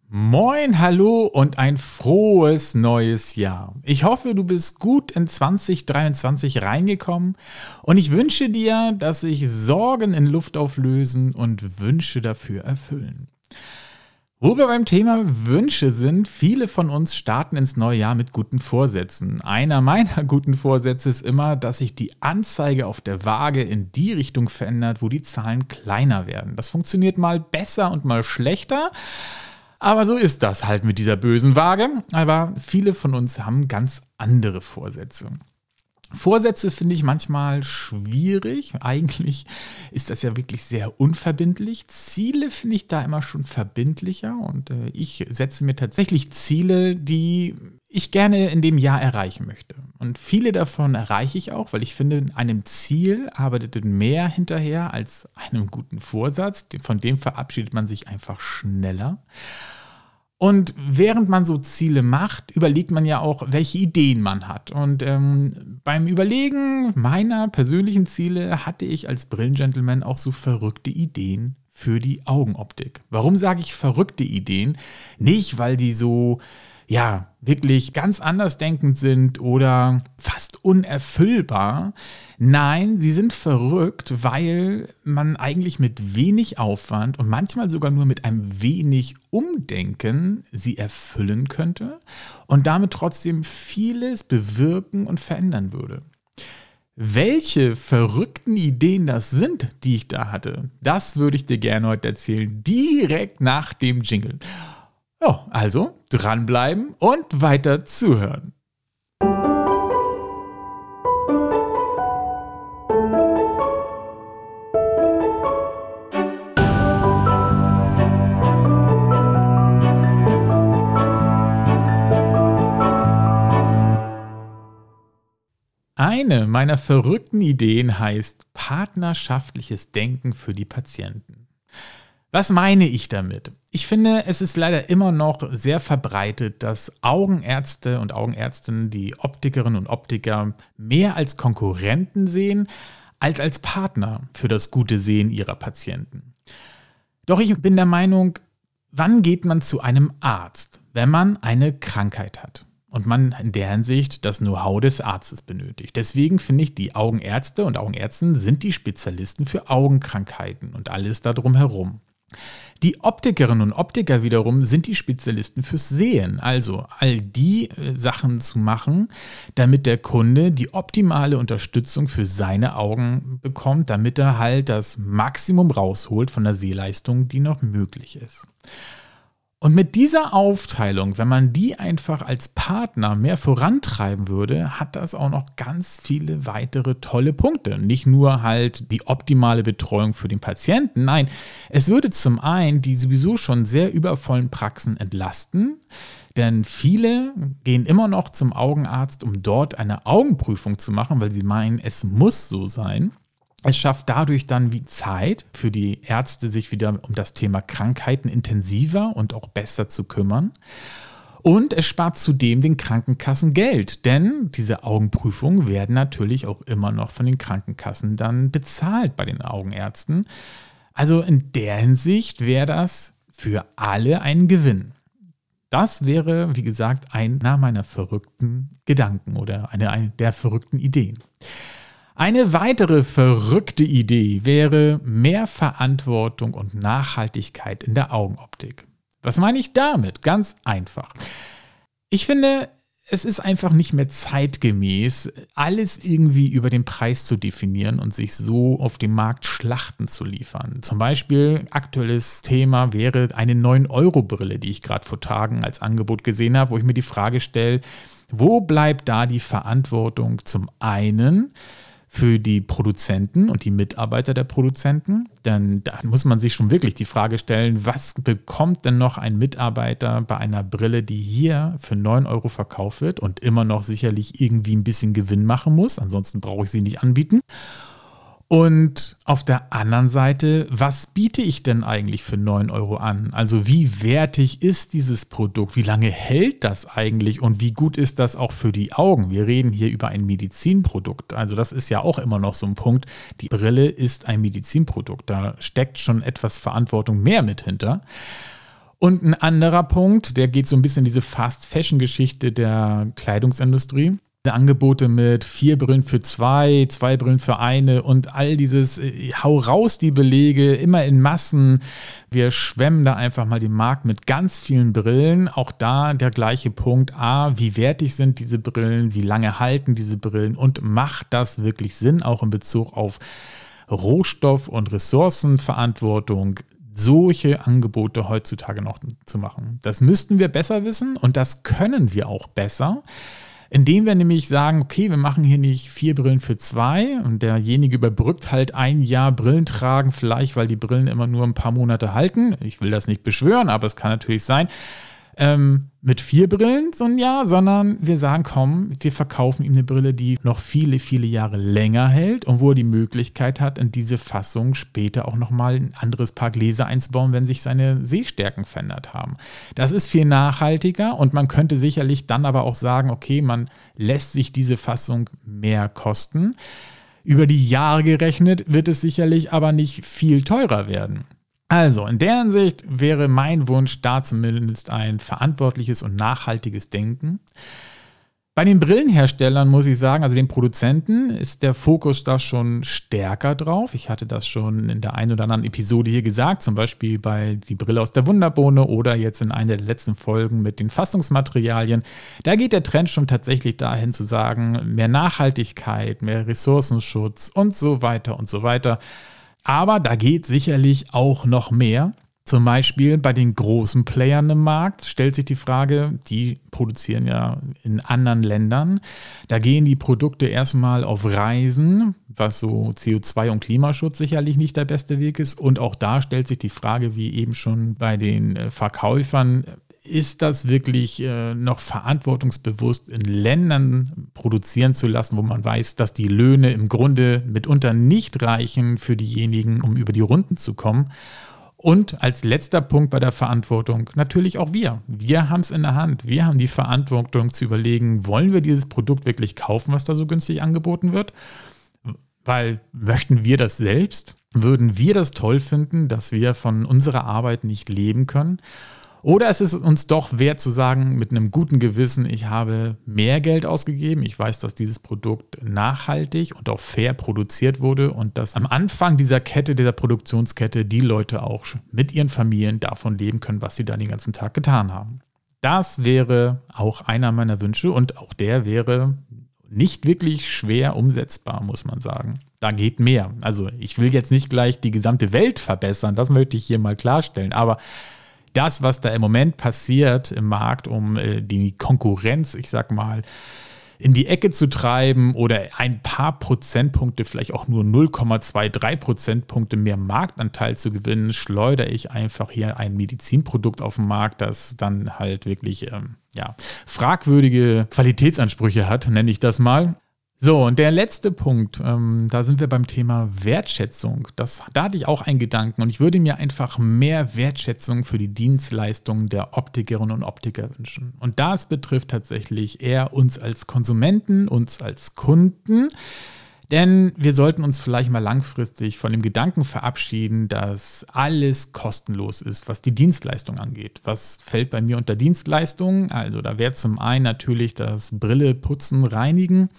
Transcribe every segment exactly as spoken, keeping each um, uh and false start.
Moin, hallo und ein frohes neues Jahr. Ich hoffe, du bist gut in zwanzig dreiundzwanzig reingekommen und ich wünsche dir, dass sich Sorgen in Luft auflösen und Wünsche dafür erfüllen. Wo wir beim Thema Wünsche sind, viele von uns starten ins neue Jahr mit guten Vorsätzen. Einer meiner guten Vorsätze ist immer, dass sich die Anzeige auf der Waage in die Richtung verändert, wo die Zahlen kleiner werden. Das funktioniert mal besser und mal schlechter. Aber so ist das halt mit dieser bösen Waage. Aber viele von uns haben ganz andere Vorsätze. Vorsätze finde ich manchmal schwierig. Eigentlich ist das ja wirklich sehr unverbindlich. Ziele finde ich da immer schon verbindlicher. Und äh, ich setze mir tatsächlich Ziele, die ich gerne in dem Jahr erreichen möchte. Und viele davon erreiche ich auch, weil ich finde, einem Ziel arbeitet mehr hinterher als einem guten Vorsatz. Von dem verabschiedet man sich einfach schneller. Und während man so Ziele macht, überlegt man ja auch, welche Ideen man hat. Und ähm, beim Überlegen meiner persönlichen Ziele hatte ich als Brillengentleman auch so verrückte Ideen für die Augenoptik. Warum sage ich verrückte Ideen? Nicht, weil die so, ja, wirklich ganz andersdenkend sind oder fast unerfüllbar. Nein, sie sind verrückt, weil man eigentlich mit wenig Aufwand und manchmal sogar nur mit einem wenig Umdenken sie erfüllen könnte und damit trotzdem vieles bewirken und verändern würde. Welche verrückten Ideen das sind, die ich da hatte, das würde ich dir gerne heute erzählen, direkt nach dem Jingle. Ja, also dranbleiben und weiter zuhören. Eine meiner verrückten Ideen heißt partnerschaftliches Denken für die Patienten. Was meine ich damit? Ich finde, es ist leider immer noch sehr verbreitet, dass Augenärzte und Augenärztinnen die Optikerinnen und Optiker mehr als Konkurrenten sehen, als als Partner für das gute Sehen ihrer Patienten. Doch ich bin der Meinung, wann geht man zu einem Arzt, wenn man eine Krankheit hat? Und man in der Hinsicht das Know-how des Arztes benötigt. Deswegen finde ich, die Augenärzte und Augenärztinnen sind die Spezialisten für Augenkrankheiten und alles darum herum. Die Optikerinnen und Optiker wiederum sind die Spezialisten fürs Sehen, also all die äh, Sachen zu machen, damit der Kunde die optimale Unterstützung für seine Augen bekommt, damit er halt das Maximum rausholt von der Sehleistung, die noch möglich ist. Und mit dieser Aufteilung, wenn man die einfach als Partner mehr vorantreiben würde, hat das auch noch ganz viele weitere tolle Punkte. Nicht nur halt die optimale Betreuung für den Patienten, nein, es würde zum einen die sowieso schon sehr übervollen Praxen entlasten, denn viele gehen immer noch zum Augenarzt, um dort eine Augenprüfung zu machen, weil sie meinen, es muss so sein. Es schafft dadurch dann wie Zeit für die Ärzte, sich wieder um das Thema Krankheiten intensiver und auch besser zu kümmern. Und es spart zudem den Krankenkassen Geld, denn diese Augenprüfungen werden natürlich auch immer noch von den Krankenkassen dann bezahlt bei den Augenärzten. Also in der Hinsicht wäre das für alle ein Gewinn. Das wäre, wie gesagt, einer meiner verrückten Gedanken oder eine, eine der verrückten Ideen. Eine weitere verrückte Idee wäre mehr Verantwortung und Nachhaltigkeit in der Augenoptik. Was meine ich damit? Ganz einfach. Ich finde, es ist einfach nicht mehr zeitgemäß, alles irgendwie über den Preis zu definieren und sich so auf dem Markt Schlachten zu liefern. Zum Beispiel, aktuelles Thema wäre eine neun Euro Brille, die ich gerade vor Tagen als Angebot gesehen habe, wo ich mir die Frage stelle, wo bleibt da die Verantwortung zum einen für die Produzenten und die Mitarbeiter der Produzenten? Denn da muss man sich schon wirklich die Frage stellen, was bekommt denn noch ein Mitarbeiter bei einer Brille, die hier für neun Euro verkauft wird und immer noch sicherlich irgendwie ein bisschen Gewinn machen muss, ansonsten brauche ich sie nicht anbieten. Und auf der anderen Seite, was biete ich denn eigentlich für neun Euro an? Also wie wertig ist dieses Produkt? Wie lange hält das eigentlich? Und wie gut ist das auch für die Augen? Wir reden hier über ein Medizinprodukt. Also das ist ja auch immer noch so ein Punkt. Die Brille ist ein Medizinprodukt. Da steckt schon etwas Verantwortung mehr mit hinter. Und ein anderer Punkt, der geht so ein bisschen in diese Fast-Fashion-Geschichte der Kleidungsindustrie. Angebote mit vier Brillen für zwei, zwei Brillen für eine und all dieses äh, hau raus die Belege, immer in Massen. Wir schwemmen da einfach mal den Markt mit ganz vielen Brillen. Auch da der gleiche Punkt. A, wie wertig sind diese Brillen? Wie lange halten diese Brillen? Und macht das wirklich Sinn, auch in Bezug auf Rohstoff- und Ressourcenverantwortung? Solche Angebote heutzutage noch zu machen. Das müssten wir besser wissen und das können wir auch besser. Indem wir nämlich sagen, okay, wir machen hier nicht vier Brillen für zwei und derjenige überbrückt halt ein Jahr Brillen tragen, vielleicht weil die Brillen immer nur ein paar Monate halten. Ich will das nicht beschwören, aber es kann natürlich sein. Ähm, mit vier Brillen so ein Jahr, sondern wir sagen, komm, wir verkaufen ihm eine Brille, die noch viele, viele Jahre länger hält und wo er die Möglichkeit hat, in diese Fassung später auch nochmal ein anderes Paar Gläser einzubauen, wenn sich seine Sehstärken verändert haben. Das ist viel nachhaltiger und man könnte sicherlich dann aber auch sagen, okay, man lässt sich diese Fassung mehr kosten. Über die Jahre gerechnet wird es sicherlich aber nicht viel teurer werden. Also, in der Hinsicht wäre mein Wunsch da zumindest ein verantwortliches und nachhaltiges Denken. Bei den Brillenherstellern muss ich sagen, also den Produzenten, ist der Fokus da schon stärker drauf. Ich hatte das schon in der einen oder anderen Episode hier gesagt, zum Beispiel bei die Brille aus der Wunderbohne oder jetzt in einer der letzten Folgen mit den Fassungsmaterialien. Da geht der Trend schon tatsächlich dahin zu sagen, mehr Nachhaltigkeit, mehr Ressourcenschutz und so weiter und so weiter. Aber da geht sicherlich auch noch mehr. Zum Beispiel bei den großen Playern im Markt stellt sich die Frage, die produzieren ja in anderen Ländern. Da gehen die Produkte erstmal auf Reisen, was so C O zwei und Klimaschutz sicherlich nicht der beste Weg ist. Und auch da stellt sich die Frage, wie eben schon bei den Verkäufern, ist das wirklich äh, noch verantwortungsbewusst in Ländern produzieren zu lassen, wo man weiß, dass die Löhne im Grunde mitunter nicht reichen für diejenigen, um über die Runden zu kommen? Und als letzter Punkt bei der Verantwortung natürlich auch wir. Wir haben es in der Hand. Wir haben die Verantwortung zu überlegen, wollen wir dieses Produkt wirklich kaufen, was da so günstig angeboten wird? Weil möchten wir das selbst? Würden wir das toll finden, dass wir von unserer Arbeit nicht leben können? Oder ist es uns doch wert zu sagen, mit einem guten Gewissen, ich habe mehr Geld ausgegeben, ich weiß, dass dieses Produkt nachhaltig und auch fair produziert wurde und dass am Anfang dieser Kette, dieser Produktionskette, die Leute auch mit ihren Familien davon leben können, was sie da den ganzen Tag getan haben. Das wäre auch einer meiner Wünsche und auch der wäre nicht wirklich schwer umsetzbar, muss man sagen. Da geht mehr. Also ich will jetzt nicht gleich die gesamte Welt verbessern, das möchte ich hier mal klarstellen, aber das, was da im Moment passiert im Markt, um äh, die Konkurrenz, ich sag mal, in die Ecke zu treiben oder ein paar Prozentpunkte, vielleicht auch nur null Komma dreiundzwanzig Prozentpunkte mehr Marktanteil zu gewinnen, schleudere ich einfach hier ein Medizinprodukt auf den Markt, das dann halt wirklich ähm, ja, fragwürdige Qualitätsansprüche hat, nenne ich das mal. So, und der letzte Punkt, ähm, da sind wir beim Thema Wertschätzung. Das, da hatte ich auch einen Gedanken und ich würde mir einfach mehr Wertschätzung für die Dienstleistungen der Optikerinnen und Optiker wünschen. Und das betrifft tatsächlich eher uns als Konsumenten, uns als Kunden, denn wir sollten uns vielleicht mal langfristig von dem Gedanken verabschieden, dass alles kostenlos ist, was die Dienstleistung angeht. Was fällt bei mir unter Dienstleistungen? Also da wäre zum einen natürlich das Brille putzen, reinigen,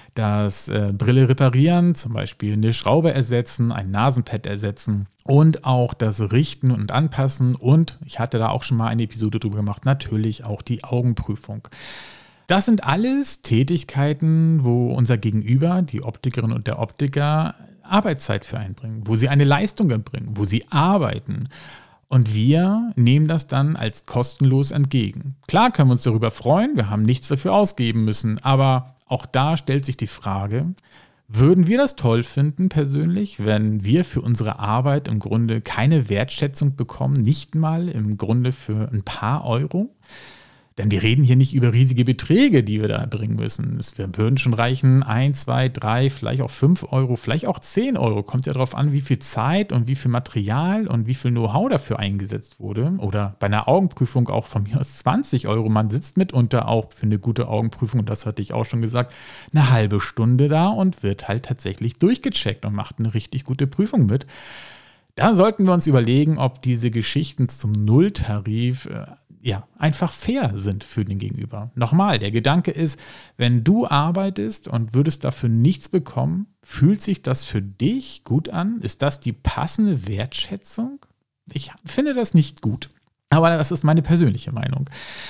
das äh, Brille reparieren, zum Beispiel eine Schraube ersetzen, ein Nasenpad ersetzen und auch das Richten und Anpassen und, ich hatte da auch schon mal eine Episode drüber gemacht, natürlich auch die Augenprüfung. Das sind alles Tätigkeiten, wo unser Gegenüber, die Optikerin und der Optiker, Arbeitszeit für einbringen, wo sie eine Leistung erbringen, wo sie arbeiten. Und wir nehmen das dann als kostenlos entgegen. Klar können wir uns darüber freuen, wir haben nichts dafür ausgeben müssen, aber auch da stellt sich die Frage, würden wir das toll finden persönlich, wenn wir für unsere Arbeit im Grunde keine Wertschätzung bekommen, nicht mal im Grunde für ein paar Euro? Denn wir reden hier nicht über riesige Beträge, die wir da bringen müssen. Es würden schon reichen ein, zwei, drei, vielleicht auch fünf Euro, vielleicht auch zehn Euro. Kommt ja darauf an, wie viel Zeit und wie viel Material und wie viel Know-how dafür eingesetzt wurde. Oder bei einer Augenprüfung auch von mir aus zwanzig Euro. Man sitzt mitunter auch für eine gute Augenprüfung, und das hatte ich auch schon gesagt, eine halbe Stunde da und wird halt tatsächlich durchgecheckt und macht eine richtig gute Prüfung mit. Da sollten wir uns überlegen, ob diese Geschichten zum Nulltarif äh, ja, einfach fair sind für den Gegenüber. Nochmal, der Gedanke ist, wenn du arbeitest und würdest dafür nichts bekommen, fühlt sich das für dich gut an? Ist das die passende Wertschätzung? Ich finde das nicht gut, aber das ist meine persönliche Meinung.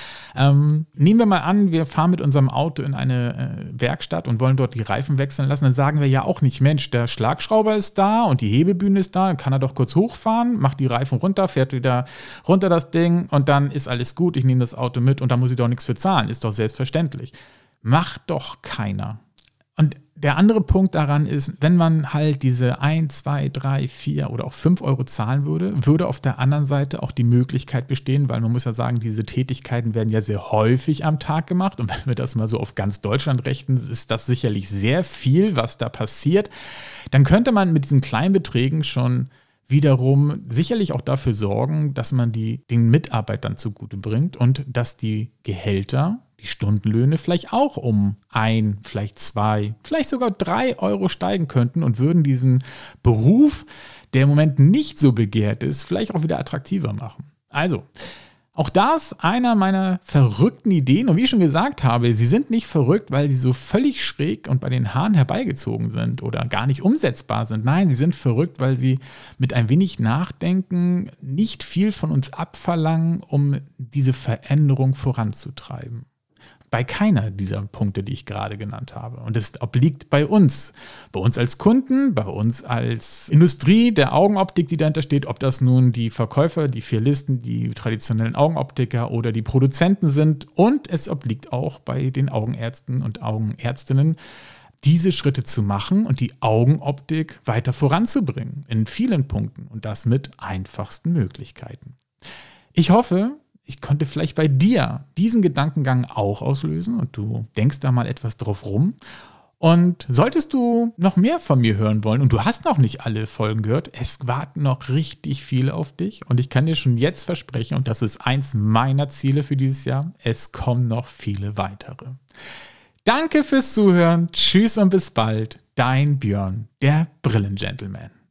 Ähm, nehmen wir mal an, wir fahren mit unserem Auto in eine äh, Werkstatt und wollen dort die Reifen wechseln lassen. Dann sagen wir ja auch nicht, Mensch, der Schlagschrauber ist da und die Hebebühne ist da, dann kann er doch kurz hochfahren, macht die Reifen runter, fährt wieder runter das Ding und dann ist alles gut, ich nehme das Auto mit und da muss ich doch nichts für zahlen. Ist doch selbstverständlich. Macht doch keiner. Und der andere Punkt daran ist, wenn man halt diese eins, zwei, drei, vier oder auch fünf Euro zahlen würde, würde auf der anderen Seite auch die Möglichkeit bestehen, weil man muss ja sagen, diese Tätigkeiten werden ja sehr häufig am Tag gemacht und wenn wir das mal so auf ganz Deutschland rechnen, ist das sicherlich sehr viel, was da passiert. Dann könnte man mit diesen kleinen Beträgen schon wiederum sicherlich auch dafür sorgen, dass man die den Mitarbeitern zugute bringt und dass die Gehälter, die Stundenlöhne vielleicht auch um ein, vielleicht zwei, vielleicht sogar drei Euro steigen könnten und würden diesen Beruf, der im Moment nicht so begehrt ist, vielleicht auch wieder attraktiver machen. Also, auch das einer meiner verrückten Ideen. Und wie ich schon gesagt habe, sie sind nicht verrückt, weil sie so völlig schräg und bei den Haaren herbeigezogen sind oder gar nicht umsetzbar sind. Nein, sie sind verrückt, weil sie mit ein wenig Nachdenken nicht viel von uns abverlangen, um diese Veränderung voranzutreiben. Bei keiner dieser Punkte, die ich gerade genannt habe. Und es obliegt bei uns. Bei uns als Kunden, bei uns als Industrie der Augenoptik, die dahinter steht, ob das nun die Verkäufer, die Fialisten, die traditionellen Augenoptiker oder die Produzenten sind. Und es obliegt auch bei den Augenärzten und Augenärztinnen, diese Schritte zu machen und die Augenoptik weiter voranzubringen. In vielen Punkten. Und das mit einfachsten Möglichkeiten. Ich hoffe, ich konnte vielleicht bei dir diesen Gedankengang auch auslösen und du denkst da mal etwas drauf rum. Und solltest du noch mehr von mir hören wollen und du hast noch nicht alle Folgen gehört, es warten noch richtig viele auf dich und ich kann dir schon jetzt versprechen, und das ist eins meiner Ziele für dieses Jahr, es kommen noch viele weitere. Danke fürs Zuhören, tschüss und bis bald, dein Björn, der Brillengentleman.